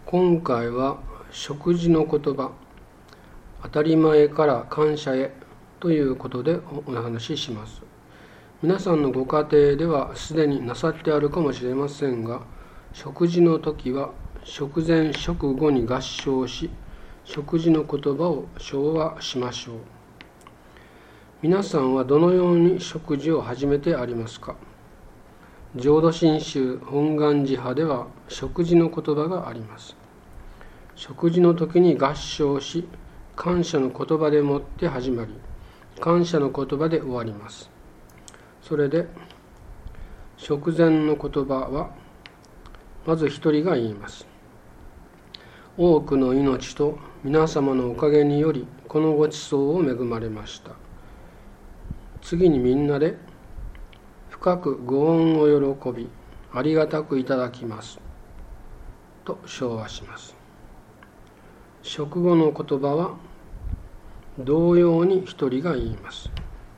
今回は食事の言葉、当たり前から感謝へということでお話しします。皆さんのご家庭ではすでになさってあるかもしれませんが、食事の時は食前食後に合唱し、食事の言葉を唱和しましょう。皆さんはどのように食事を始めてありますか？浄土真宗本願寺派では食事の言葉があります。食事の時に合唱し、感謝の言葉でもって始まり、感謝の言葉で終わります。それで食前の言葉はまず一人が言います。多くの命と皆様のおかげによりこのごちそうを恵まれました。次にみんなで深くご恩を喜びありがたくいただきますと唱和します。食後の言葉は同様に一人が言います。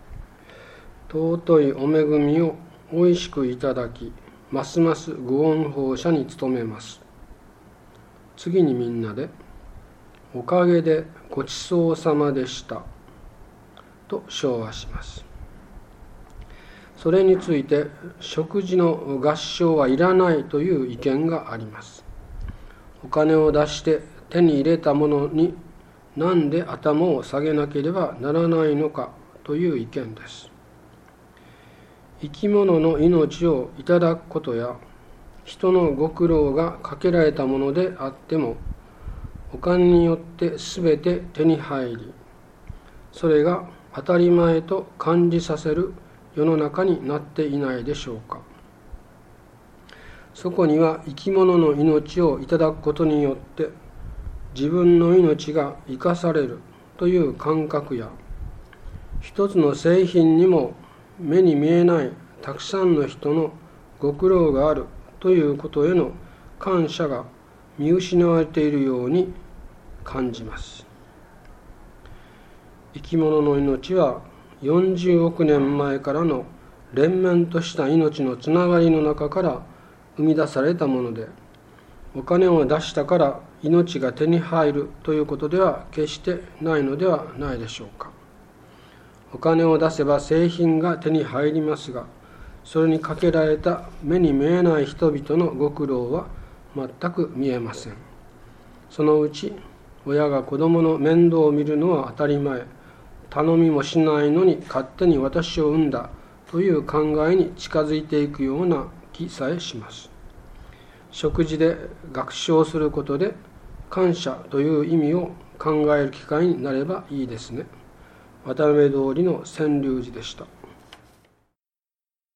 尊いお恵みをおいしくいただき、ますますご恩報謝に努めます。次にみんなでおかげでごちそうさまでしたと唱和します。それについて食事の合唱はいらないという意見があります。お金を出して手に入れたものになんで頭を下げなければならないのかという意見です。生き物の命をいただくことや人のご苦労がかけられたものであっても、お金によってすべて手に入り、それが当たり前と感じさせる世の中になっていないでしょうか。そこには生き物の命をいただくことによって自分の命が生かされるという感覚や、一つの製品にも目に見えないたくさんの人のご苦労があるということへの感謝が見失われているように感じます。生き物の命は40億年前からの連綿とした命のつながりの中から生み出されたもので、お金を出したから命が手に入るということでは決してないのではないでしょうか。お金を出せば製品が手に入りますが、それにかけられた目に見えない人々のご苦労は全く見えません。そのうち親が子供の面倒を見るのは当たり前、頼みもしないのに勝手に私を産んだという考えに近づいていくような気さえします。食事で学唱することで感謝という意味を考える機会になればいいですね。渡辺通りの川柳寺でした。